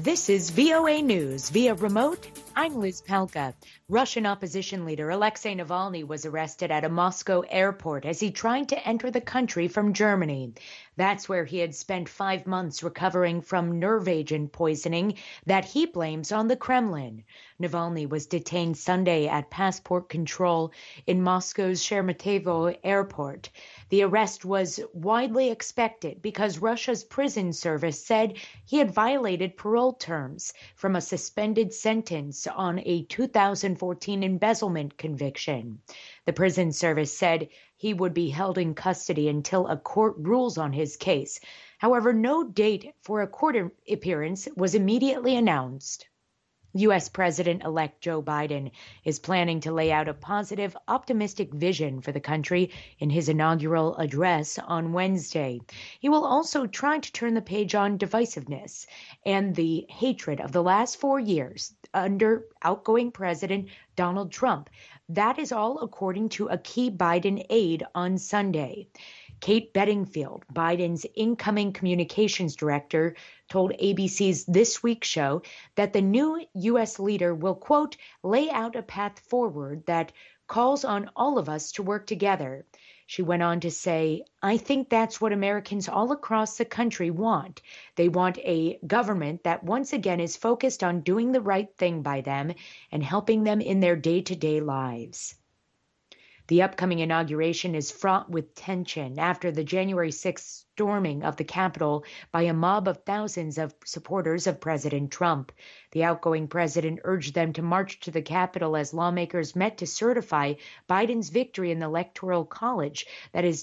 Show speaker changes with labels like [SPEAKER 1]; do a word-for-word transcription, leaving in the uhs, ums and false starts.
[SPEAKER 1] This is V O A News via remote. I'm Liz Palka. Russian opposition leader Alexei Navalny was arrested at a Moscow airport as he tried to enter the country from Germany. That's where he had spent five months recovering from nerve agent poisoning that he blames on the Kremlin. Navalny was detained Sunday at passport control in Moscow's Sheremetyevo airport. The arrest was widely expected because Russia's prison service said he had violated parole terms from a suspended sentence on a two thousand fourteen embezzlement conviction. The prison service said he would be held in custody until a court rules on his case. However, no date for a court appearance was immediately announced. U S President-elect Joe Biden is planning to lay out a positive, optimistic vision for the country in his inaugural address on Wednesday. He will also try to turn the page on divisiveness and the hatred of the last four years under outgoing President Donald Trump. That is all according to a key Biden aide on Sunday. Kate Bedingfield, Biden's incoming communications director, told A B C's This Week show that the new U S leader will, quote, lay out a path forward that calls on all of us to work together. She went on to say, I think that's what Americans all across the country want. They want a government that once again is focused on doing the right thing by them and helping them in their day-to-day lives. The upcoming inauguration is fraught with tension after the January sixth storming of the Capitol by a mob of thousands of supporters of President Trump. The outgoing president urged them to march to the Capitol as lawmakers met to certify Biden's victory in the Electoral College that is